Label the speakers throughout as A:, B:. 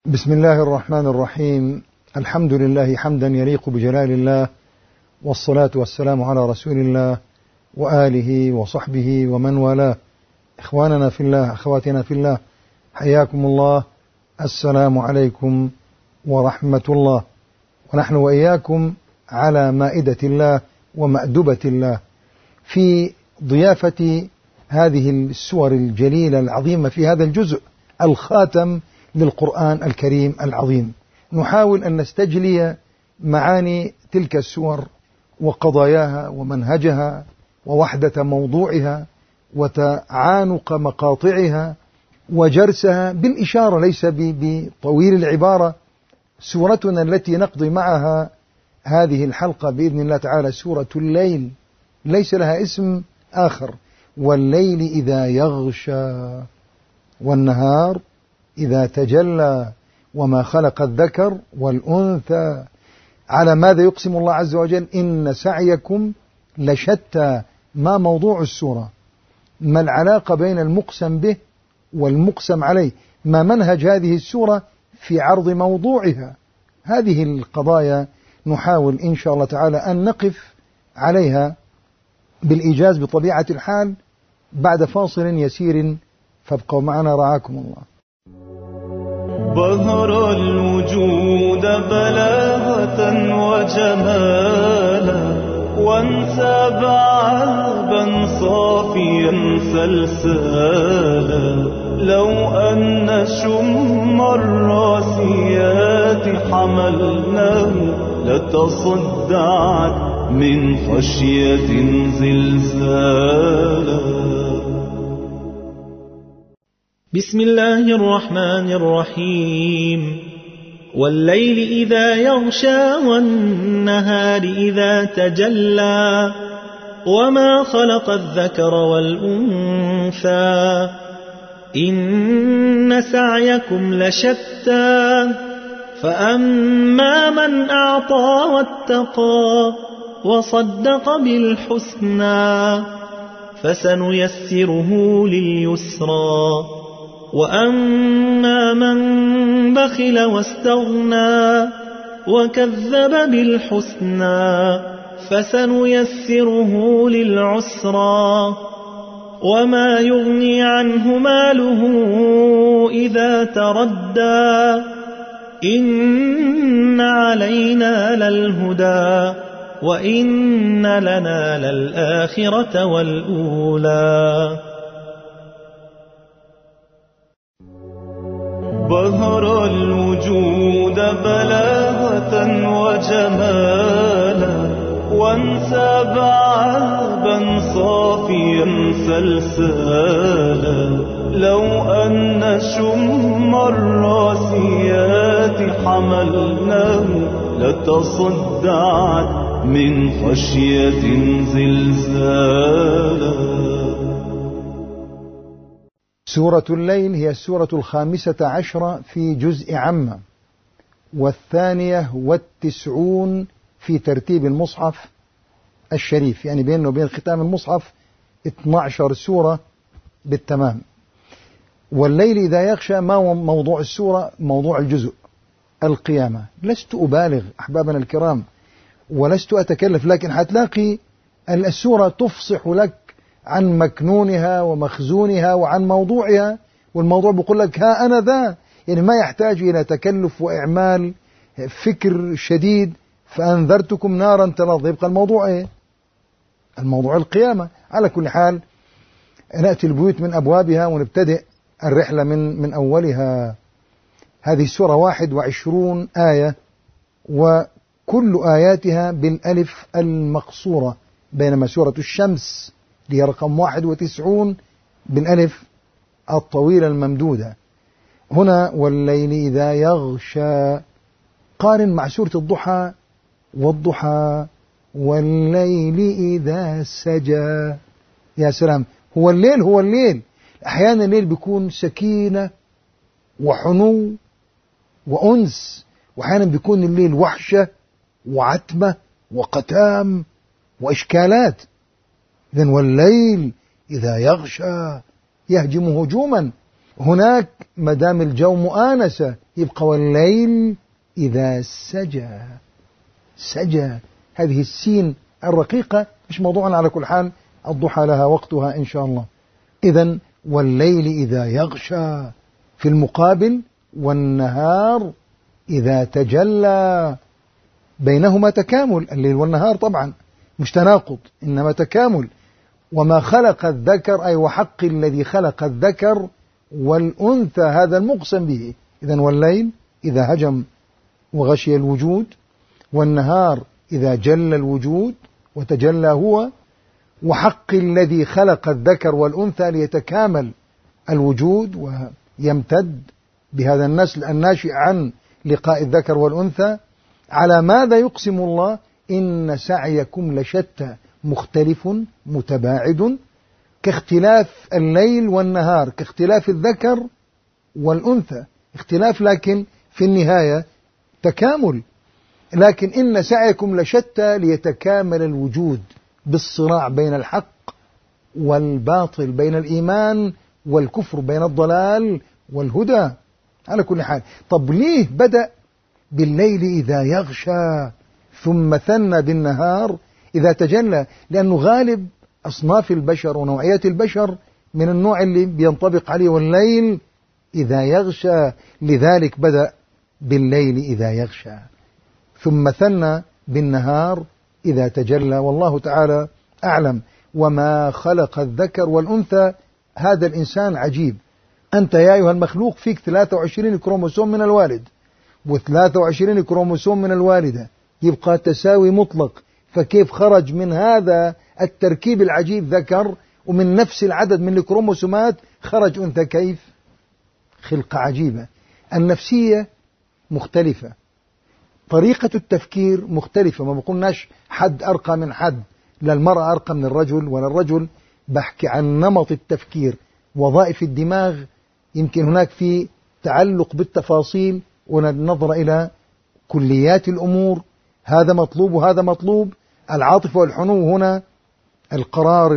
A: بسم الله الرحمن الرحيم. الحمد لله حمدا يليق بجلال الله، والصلاة والسلام على رسول الله وآله وصحبه ومن والاه. إخواننا في الله، أخواتنا في الله، حياكم الله. السلام عليكم ورحمة الله، ونحن وإياكم على مائدة الله ومأدبة الله في ضيافة هذه السور الجليلة العظيمة في هذا الجزء الخاتم للقرآن الكريم العظيم. نحاول أن نستجلي معاني تلك السور وقضاياها ومنهجها ووحدة موضوعها وتعانق مقاطعها وجرسها بالإشارة، ليس بطويل العبارة. سورتنا التي نقضي معها هذه الحلقة بإذن الله تعالى سورة الليل، ليس لها اسم آخر. والليل إذا يغشى والنهار إذا تجلى وما خلق الذكر والأنثى. على ماذا يقسم الله عز وجل؟ إن سعيكم لشتى. ما موضوع السورة؟ ما العلاقة بين المقسم به والمقسم عليه؟ ما منهج هذه السورة في عرض موضوعها؟ هذه القضايا نحاول إن شاء الله تعالى أن نقف عليها بالإيجاز بطبيعة الحال بعد فاصل يسير، فابقوا معنا رعاكم الله.
B: بهر الوجود بلاغة وجمالا، وانساب عذبا صافيا سلسالا. لو أن شم الراسيات حملناه لتصدعت من خشية زلزالا.
C: بسم الله الرحمن الرحيم. والليل إذا يغشى والنهار إذا تجلى وما خلق الذكر والأنثى إن سعيكم لشتى. فأما من أعطى واتقى وصدق بالحسنى فسنيسره لليسرى. وأما من بخل واستغنى وكذب بالحسنى فسنيسره للعسرى. وما يغني عنه ماله إذا تردى إن علينا للهدى وإن لنا للآخرة والأولى.
B: بهر الوجود بلاغة وجمالا، وانساب عذبا صافيا سلسالا. لو أن شم الراسيات حملناه لتصدعت من خشية زلزالا.
A: سورة الليل هي السورة 15 في جزء عامة، 92 في ترتيب المصحف الشريف، يعني بينه وبين ختام المصحف 12 سورة بالتمام. والليل إذا يغشى، ما هو موضوع السورة؟ موضوع الجزء القيامة. لست أبالغ أحبابنا الكرام ولست أتكلف، لكن هتلاقي السورة تفصح لك عن مكنونها ومخزونها وعن موضوعها، والموضوع بيقول لك ها أنا ذا، يعني ما يحتاج إلى تكلف وإعمال فكر شديد. فأنذرتكم نارا تلظى. يبقى الموضوع إيه؟ الموضوع القيامة. على كل حال نأتي البيوت من أبوابها ونبتدئ الرحلة من أولها. هذه السورة 21 آية، وكل آياتها بالألف المقصورة، بينما سورة الشمس هي رقم 91 بالألف الطويلة الممدودة. هنا والليل إذا يغشى، قارن مع سورة الضحى، والضحى والليل إذا سجى. يا سلام، هو الليل. أحيانا الليل بيكون سكينة وحنو وأنس، وأحيانا بيكون الليل وحشة وعتمة وقتام وإشكالات. إذن والليل إذا يغشى يهجم هجوما. هناك مدام الجو مؤانسة يبقى والليل إذا سجى هذه السين الرقيقة مش موضوعنا على كل حال، الضحى لها وقتها إن شاء الله. إذن والليل إذا يغشى، في المقابل والنهار إذا تجلى، بينهما تكامل، الليل والنهار طبعا مش تناقض إنما تكامل. وما خلق الذكر أي وحق الذي خلق الذكر والأنثى هذا المقسم به. إذن والليل إذا هجم وغشي الوجود، والنهار إذا جل الوجود وتجلى هو، وحق الذي خلق الذكر والأنثى ليتكامل الوجود ويمتد بهذا النسل الناشئ عن لقاء الذكر والأنثى. على ماذا يقسم الله؟ إن سعيكم لشتى، مختلف متباعد، كاختلاف الليل والنهار، كاختلاف الذكر والأنثى، اختلاف لكن في النهاية تكامل. لكن إن سعيكم لشتى ليتكامل الوجود بالصراع بين الحق والباطل، بين الإيمان والكفر، بين الضلال والهدى. على كل حال، طب ليه بدأ بالليل إذا يغشى ثم ثنى بالنهار إذا تجلى؟ لأنه غالب أصناف البشر ونوعيات البشر من النوع اللي بينطبق عليه والليل إذا يغشى، لذلك بدأ بالليل إذا يغشى ثم ثنى بالنهار إذا تجلى. والله تعالى أعلم. وما خلق الذكر والأنثى، هذا الإنسان عجيب. أنت يا أيها المخلوق فيك 23 كروموسوم من الوالد و23 كروموسوم من الوالدة، يبقى تساوي مطلق. فكيف خرج من هذا التركيب العجيب ذكر، ومن نفس العدد من الكروموسومات خرج أنثى؟ كيف؟ خلقة عجيبة. النفسية مختلفة، طريقة التفكير مختلفة. ما بقولناش حد أرقى من حد، لا المرأة أرقى من الرجل ولا الرجل، بحكي عن نمط التفكير، وظائف الدماغ. يمكن هناك في تعلق بالتفاصيل ونظر إلى كليات الأمور، هذا مطلوب وهذا مطلوب. العاطفة والحنو هنا القرار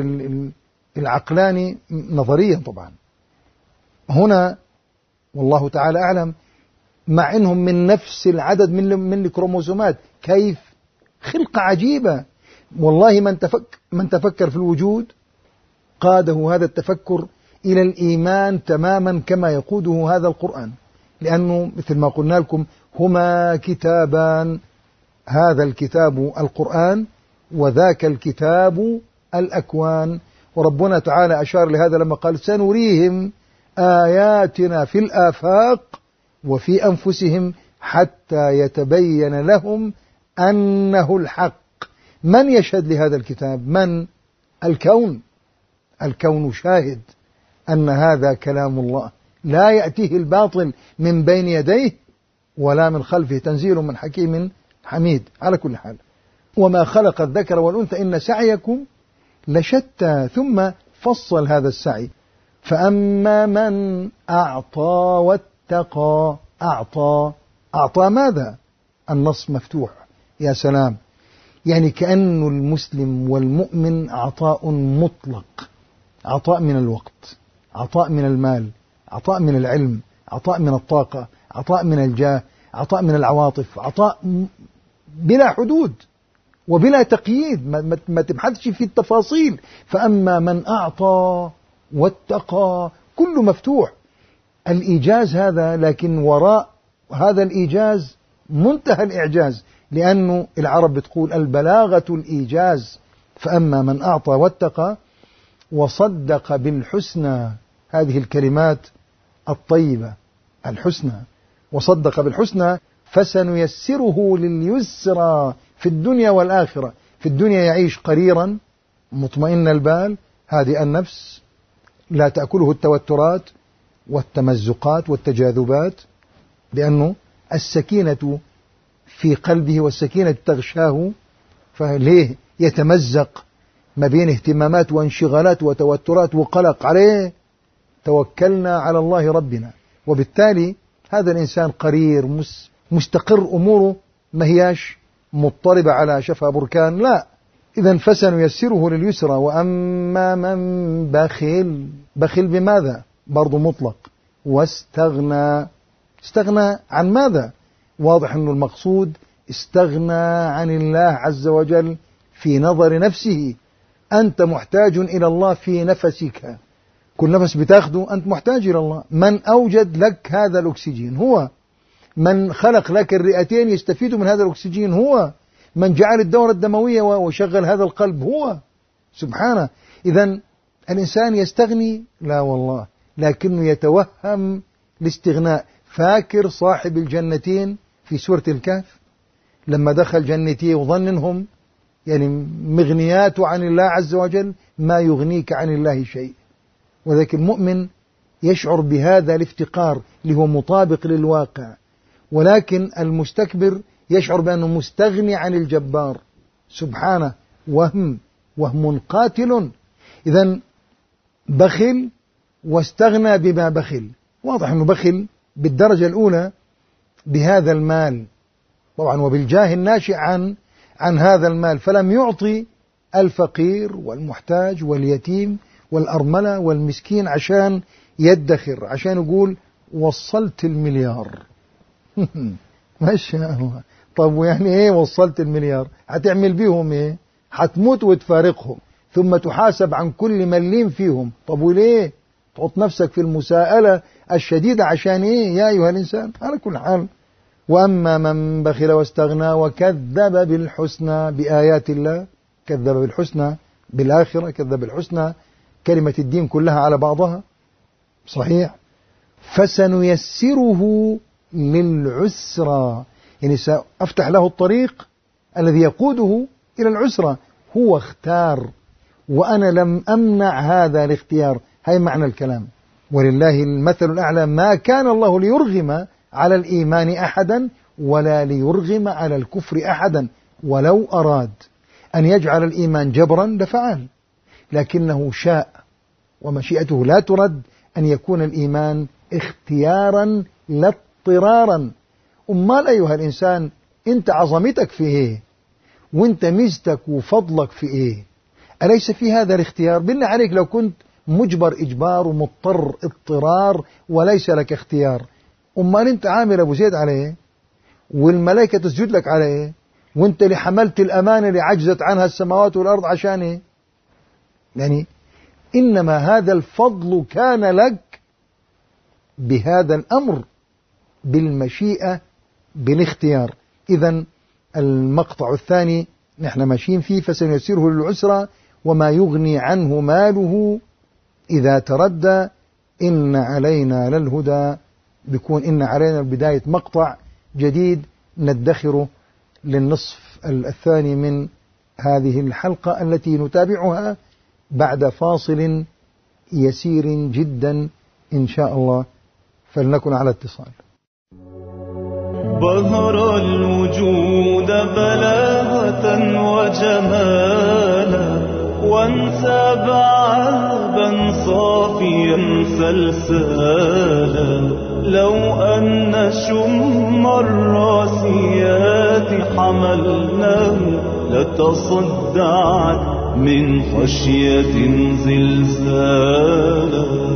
A: العقلاني نظريا طبعا. هنا والله تعالى أعلم، مع إنهم من نفس العدد من الكروموسومات، كيف؟ خلقة عجيبة. والله من تفكر في الوجود قاده هذا التفكر إلى الإيمان تماما كما يقوده هذا القرآن. لأنه مثل ما قلنا لكم هما كتابان، هذا الكتاب القرآن وذاك الكتاب الأكوان. وربنا تعالى أشار لهذا لما قال سنريهم آياتنا في الآفاق وفي أنفسهم حتى يتبين لهم أنه الحق. من يشهد لهذا الكتاب؟ من؟ الكون. الكون شاهد أن هذا كلام الله، لا يأتيه الباطل من بين يديه ولا من خلفه، تنزيل من حكيم حميد. على كل حال، وما خلق الذكر والأنثى إن سعيكم لشتى، ثم فصل هذا السعي. فأما من أعطى واتقى. أعطى ماذا؟ النص مفتوح. يا سلام، يعني كأن المسلم والمؤمن عطاء مطلق، عطاء من الوقت، عطاء من المال، عطاء من العلم، عطاء من الطاقة، عطاء من الجاه، عطاء من العواطف، عطاء بلا حدود وبلا تقييد، ما تبحثش في التفاصيل. فأما من أعطى واتقى، كله مفتوح. الإيجاز هذا، لكن وراء هذا الإيجاز منتهى الإعجاز، لأنه العرب بتقول البلاغة الإيجاز. فأما من أعطى واتقى وصدق بالحسنى، هذه الكلمات الطيبة، الحسنى، وصدق بالحسنى فسنيسره لليسرى في الدنيا والآخرة. في الدنيا يعيش قريرا مطمئن البال، هادئ النفس، لا تأكله التوترات والتمزقات والتجاذبات، لأنه السكينة في قلبه والسكينة تغشاه، فليه يتمزق ما بين اهتمامات وانشغالات وتوترات وقلق؟ عليه توكلنا على الله ربنا. وبالتالي هذا الإنسان قرير مستقر، أموره ما هياش مضطربة على شفا بركان، لا. إذن فسنيسره لليسرى. وأما من بخل بماذا؟ برضو مطلق، واستغنى. استغنى عن ماذا؟ واضح أنه المقصود استغنى عن الله عز وجل في نظر نفسه. أنت محتاج إلى الله في نفسك، كل نفس بتاخده أنت محتاج إلى الله. من أوجد لك هذا الأكسجين هو، من خلق لك الرئتين يستفيد من هذا الأكسجين هو، من جعل الدورة الدموية وشغل هذا القلب هو سبحانه. إذن الإنسان يستغني؟ لا والله، لكنه يتوهم الاستغناء. فاكر صاحب الجنتين في سورة الكهف لما دخل جنتيه وظن انهم يعني مغنيات عن الله عز وجل، ما يغنيك عن الله شيء. وذلك المؤمن يشعر بهذا الافتقار اللي هو مطابق للواقع، ولكن المستكبر يشعر بأنه مستغني عن الجبار سبحانه. وهم قاتل. إذن بخل واستغنى بما بخل. واضح أنه بخل بالدرجة الأولى بهذا المال طبعا وبالجاه الناشئ عن هذا المال، فلم يعطي الفقير والمحتاج واليتيم والأرملة والمسكين عشان يدخر، عشان يقول وصلت المليار. ما شاء الله. طب ويعني ايه وصلت المليار؟ هتعمل بيهم ايه؟ هتموت وتفارقهم ثم تحاسب عن كل مليم فيهم. طب وليه تحط نفسك في المساءلة الشديدة عشان ايه يا أيها الإنسان؟ على كل حال، وأما من بخل واستغنى وكذب بالحسنى بآيات الله، كذب بالحسنى بالآخرة، كذب بالحسنى كلمة الدين كلها على بعضها صحيح، فسنيسره للعسرى، يعني سأفتح له الطريق الذي يقوده إلى العسرى. هو اختار وأنا لم أمنع هذا الاختيار. هاي معنى الكلام. ولله المثل الأعلى. ما كان الله ليرغم على الإيمان أحدا ولا ليرغم على الكفر أحدا، ولو أراد أن يجعل الإيمان جبرا لفعل، لكنه شاء ومشيئته لا ترد أن يكون الإيمان اختيارا لا اضطرارا. أمال أيها الإنسان أنت عظمتك في إيه؟ وأنت ميزتك وفضلك في إيه؟ أليس في هذا الاختيار؟ بالله عليك لو كنت مجبر إجبار ومضطر اضطرار وليس لك اختيار، أمال أنت عامل أبو زيد على إيه؟ والملائكة تسجد لك على إيه؟ وأنت اللي حملت الأمانة اللي عجزت عنها السماوات والأرض عشان إيه؟ يعني إنما هذا الفضل كان لك بهذا الأمر، بالمشيئة، بالاختيار. إذن المقطع الثاني نحن ماشيين فيه، فسنيسره للعسرى وما يغني عنه ماله إذا تردى. إن علينا للهدى، بيكون إن علينا بداية مقطع جديد ندخره للنصف الثاني من هذه الحلقة التي نتابعها بعد فاصل يسير جدا إن شاء الله، فلنكن على اتصال.
B: بهر الوجود بلاغة وجمالا، وانساب عذبا صافيا سلسالا، لو أن شم الراسيات حملناه لتصدعت من خشية زلزالا.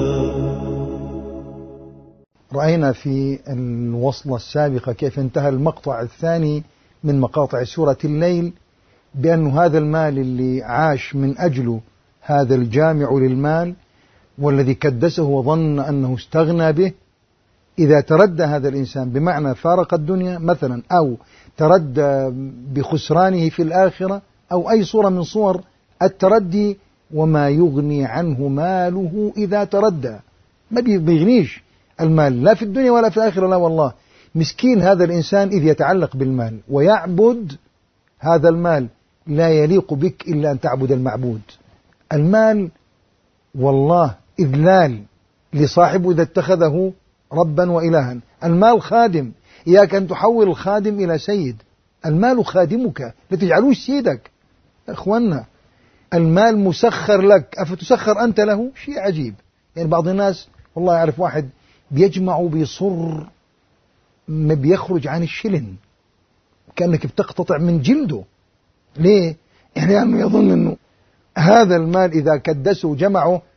A: رأينا في الوصلة السابقة كيف انتهى المقطع الثاني من مقاطع سورة الليل، بأن هذا المال اللي عاش من أجله هذا الجامع للمال والذي كدسه وظن أنه استغنى به، إذا تردى هذا الإنسان بمعنى فارق الدنيا مثلا، أو تردى بخسرانه في الآخرة، أو أي صورة من صور التردي، وما يغني عنه ماله إذا تردى. ما بيغنيش المال لا في الدنيا ولا في الآخرة، لا والله. مسكين هذا الإنسان إذ يتعلق بالمال ويعبد هذا المال. لا يليق بك إلا أن تعبد المعبود. المال والله إذلال لصاحبه إذا اتخذه ربا وإلها. المال خادم، إياك أن تحول الخادم إلى سيد. المال خادمك، لا تجعلوش سيدك. أخوانا المال مسخر لك، أفتسخر أنت له؟ شيء عجيب. يعني بعض الناس والله يعرف واحد بيجمع وبيصر ما بيخرج عن الشلن، كأنك بتقتطع من جلده. ليه؟ يعني أنه يظن أنه هذا المال إذا كدسه وجمعه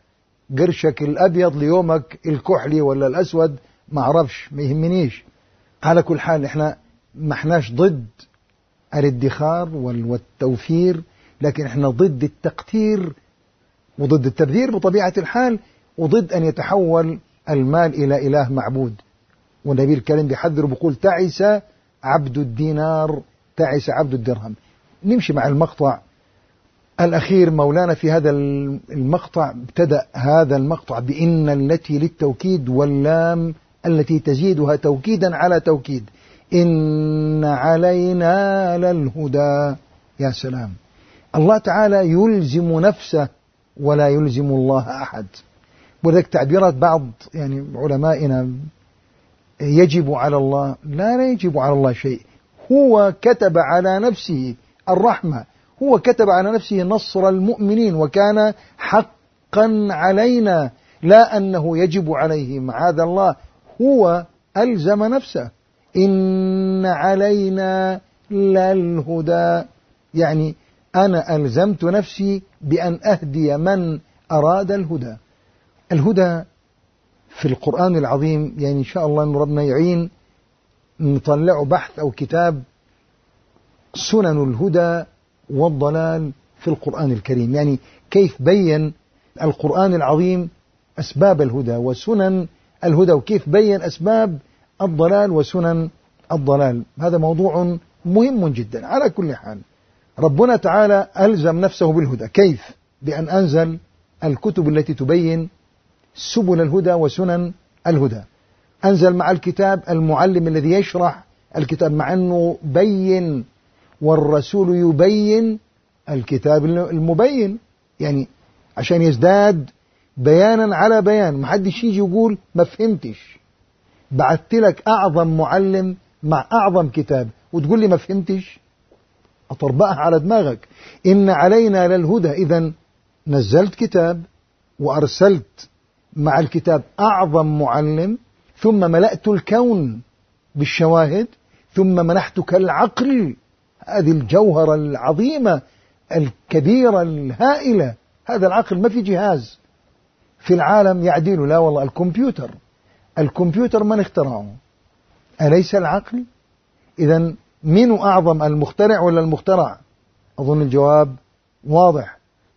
A: قرشك الأبيض ليومك الكحلي ولا الأسود، ما أعرفش، ما يهمنيش. على كل حال إحنا ما احناش ضد الادخار والتوفير، لكن احنا ضد التقتير وضد التبذير بطبيعة الحال، وضد أن يتحول المال إلى إله معبود. والنبي الكريم بيحذر بيقول تعس عبد الدينار تعس عبد الدرهم. نمشي مع المقطع الأخير. مولانا في هذا المقطع ابتدأ هذا المقطع بإن التي للتوكيد واللام التي تزيدها توكيدا على توكيد، إن علينا للهدى. يا سلام، الله تعالى يلزم نفسه ولا يلزم الله أحد. وذلك تعبيرات بعض يعني علمائنا يجب على الله، لا يجب على الله شيء. هو كتب على نفسه الرحمة، هو كتب على نفسه نصر المؤمنين، وكان حقا علينا، لا أنه يجب عليه. معاذ الله، هو ألزم نفسه. إن علينا للهدى، يعني أنا ألزمت نفسي بأن أهدي من أراد الهدى. الهدى في القرآن العظيم يعني إن شاء الله أن ربنا يعين نطلع بحث أو كتاب سنن الهدى والضلال في القرآن الكريم، يعني كيف بين القرآن العظيم أسباب الهدى وسنن الهدى، وكيف بين أسباب الضلال وسنن الضلال. هذا موضوع مهم جدا. على كل حال ربنا تعالى ألزم نفسه بالهدى. كيف؟ بأن أنزل الكتب التي تبين سبل الهدى وسنن الهدى. أنزل مع الكتاب المعلم الذي يشرح الكتاب، مع أنه بين والرسول يبين الكتاب المبين، يعني عشان يزداد بيانا على بيان. محدش يجي يقول ما فهمتش، بعثت لك أعظم معلم مع أعظم كتاب وتقول لي ما فهمتش، أطربقها على دماغك. إن علينا للهدى، إذن نزلت كتاب وأرسلت مع الكتاب أعظم معلم، ثم ملأت الكون بالشواهد، ثم منحتك العقل، هذه الجوهرة العظيمة الكبيرة الهائلة. هذا العقل ما في جهاز في العالم يعدله، لا والله. الكمبيوتر من اخترعه؟ أليس العقل؟ إذن من أعظم، المخترع ولا المخترع؟ أظن الجواب واضح.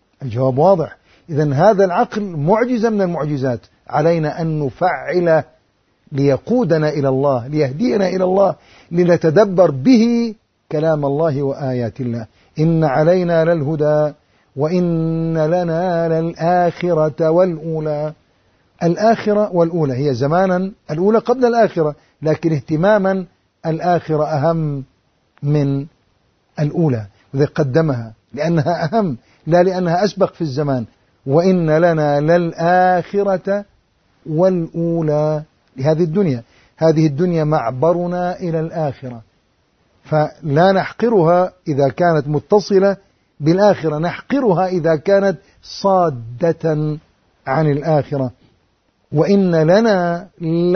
A: إذن هذا العقل معجزة من المعجزات، علينا أن نفعله ليقودنا إلى الله، ليهدينا إلى الله، لنتدبر به كلام الله وآيات الله. إن علينا للهدى وإن لنا للآخرة والأولى. الآخرة والأولى هي زمانا الأولى قبل الآخرة، لكن اهتماما الآخرة أهم من الأولى، وذي قدمها لأنها أهم لا لأنها أسبق في الزمان. وإن لنا للآخرة والأولى، لهذه الدنيا. هذه الدنيا معبرنا إلى الآخرة، فلا نحقرها إذا كانت متصلة بالآخرة، نحقرها إذا كانت صادة عن الآخرة. وإن لنا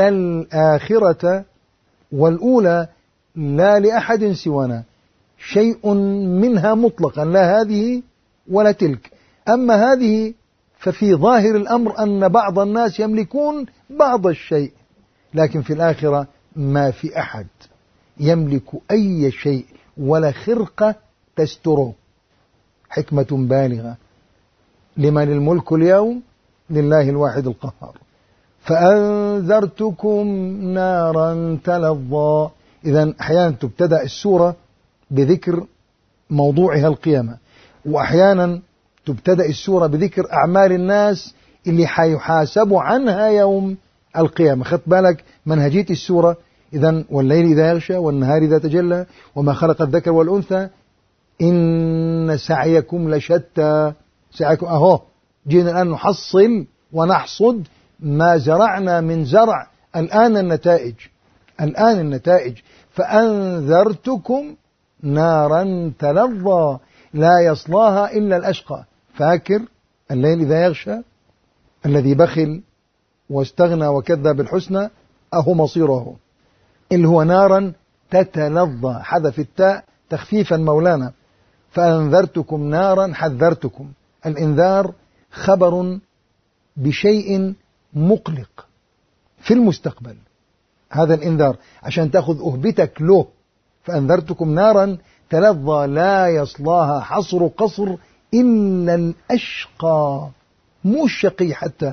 A: للآخرة والأولى، لا لأحد سوانا، شيء منها مطلقا، لا هذه ولا تلك. أما هذه ففي ظاهر الأمر أن بعض الناس يملكون بعض الشيء، لكن في الآخرة ما في أحد يملك أي شيء ولا خرقة تستره. حكمة بالغة. لمن الملك اليوم؟ لله الواحد القهار. فأنذرتكم نارا تلظى. إذن أحيانا تبتدأ السورة بذكر موضوعها القيامة، وأحيانا تبتدأ السورة بذكر أعمال الناس اللي حيحاسبوا عنها يوم القيامة. خد بالك منهجية السورة. إذن والليل إذا يغشى والنهار إذا تجلى وما خلق الذكر والأنثى إن سعيكم لشتى. سعيكم أهو، جينا الآن نحصل ونحصد ما زرعنا من زرع. الآن النتائج. فأنذرتكم نارا تلظى لا يصلاها إلا الأشقى. فاكر الليل إذا يغشى؟ الذي بخل واستغنى وكذب بالحسنى أهو مصيره، اللي هو نارا تتلظى، حذف التاء تخفيفا مولانا. فأنذرتكم نارا، حذرتكم. الإنذار خبر بشيء مقلق في المستقبل. هذا الإنذار عشان تأخذ أهبتك له. فأنذرتكم نارا تلظى لا يصلاها حصر قصر إلا الأشقى، مو الشقي حتى،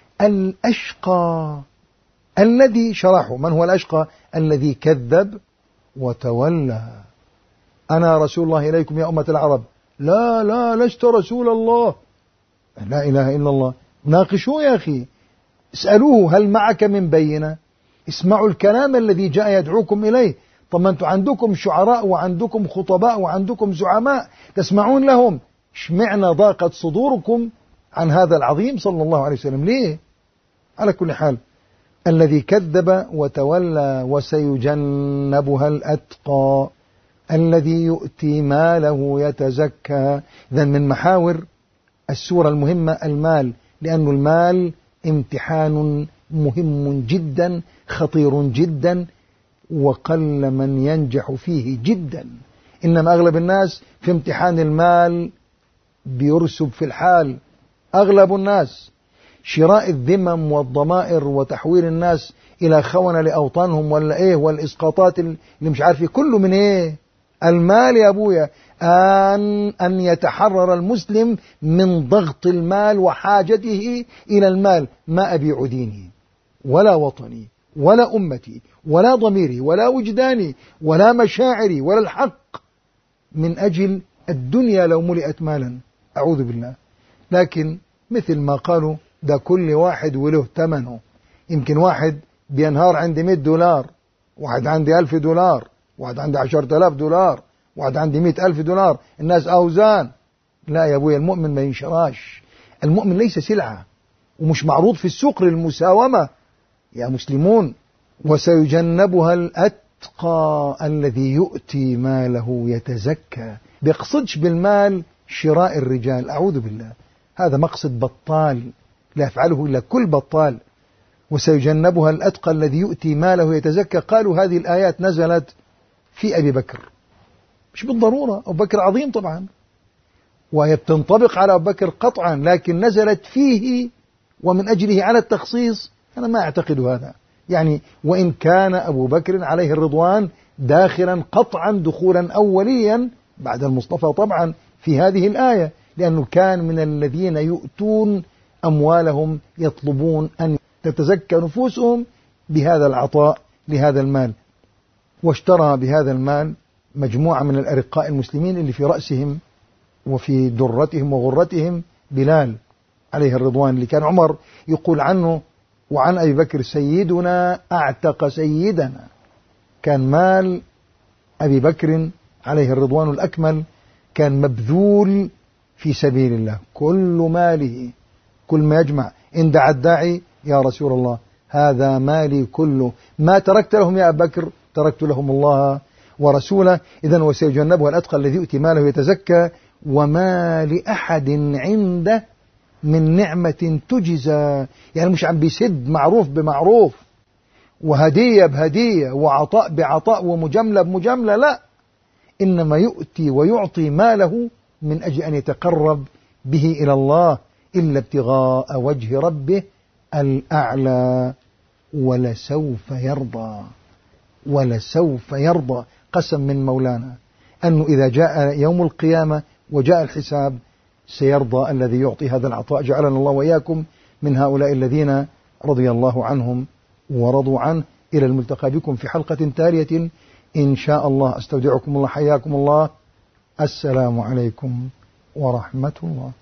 A: الأشقى الذي شرحه. من هو الأشقى؟ الذي كذب وتولى. أنا رسول الله إليكم يا أمة العرب. لا لا لست رسول الله. لا إله إلا الله. ناقشوه يا أخي، اسألوه هل معك من بينة؟ اسمعوا الكلام الذي جاء يدعوكم إليه. طب ما أنتم عندكم شعراء وعندكم خطباء وعندكم زعماء تسمعون لهم، اشمعنى ضاقت صدوركم عن هذا العظيم صلى الله عليه وسلم؟ ليه؟ على كل حال، الذي كذب وتولى وسيجنبها الأتقى الذي يؤتي ماله يتزكى. إذن من محاور السورة المهمة المال، لأن المال امتحان مهم جدا خطير جدا، وقل من ينجح فيه جدا. إنما أغلب الناس في امتحان المال بيرسب في الحال. أغلب الناس شراء الذمم والضمائر وتحويل الناس إلى خونة لأوطانهم ولا إيه، والإسقاطات اللي مش عارف كله من إيه؟ المال يا أبويا. أن يتحرر المسلم من ضغط المال وحاجته إلى المال. ما أبيع ديني ولا وطني ولا أمتي ولا ضميري ولا وجداني ولا مشاعري ولا الحق من أجل الدنيا لو ملئت مالا، أعوذ بالله. لكن مثل ما قالوا ده كل واحد وله ثمنه. يمكن واحد بينهار عندي $100، واحد عندي $1000، واحد عندي $10,000، واحد عندي $100,000. الناس أوزان. لا يا أبويا، المؤمن ما ينشراش. المؤمن ليس سلعة ومش معروض في السوق للمساومة يا مسلمون. وسيجنبها الأتقى الذي يؤتي ماله يتزكى. بيقصدش بالمال شراء الرجال، أعوذ بالله، هذا مقصد بطال لا يفعله إلا كل بطال. وسيجنبها الأتقى الذي يؤتي ماله يتزكى. قالوا هذه الآيات نزلت في أبي بكر، مش بالضرورة، أبو بكر عظيم طبعا وهي بتنطبق على أبو بكر قطعا، لكن نزلت فيه ومن أجله على التخصيص. أنا ما أعتقد هذا، يعني وإن كان أبو بكر عليه الرضوان داخلا قطعا دخولا أوليا بعد المصطفى طبعا في هذه الآية، لأنه كان من الذين يؤتون أموالهم يطلبون أن تتزكى نفوسهم بهذا العطاء لهذا المال. واشترى بهذا المال مجموعة من الأرقاء المسلمين اللي في رأسهم وفي درتهم وغرتهم بلال عليه الرضوان، اللي كان عمر يقول عنه وعن أبي بكر سيدنا أعتق سيدنا. كان مال أبي بكر عليه الرضوان الأكمل كان مبذول في سبيل الله، كل ماله، كل ما يجمع. إن دعا الداعي يا رسول الله هذا مالي كله، ما تركت لهم يا أبا بكر تركت لهم الله ورسوله. إذن وسيجنبها الأتقى الذي يؤتي ماله يتزكى وما لأحد عنده من نعمة تجزى. يعني مش عم بيسد معروف بمعروف وهدية بهدية وعطاء بعطاء ومجاملة بمجاملة، لا، إنما يؤتي ويعطي ماله من أجل أن يتقرب به إلى الله إلا ابتغاء وجه ربه الأعلى ولسوف يرضى. ولسوف يرضى، قسم من مولانا أنه إذا جاء يوم القيامة وجاء الحساب سيرضى الذي يعطي هذا العطاء. جعلنا الله وإياكم من هؤلاء الذين رضي الله عنهم ورضوا عنه. إلى الملتقى بكم في حلقة تالية إن شاء الله. أستودعكم الله، حياكم الله، السلام عليكم ورحمة الله.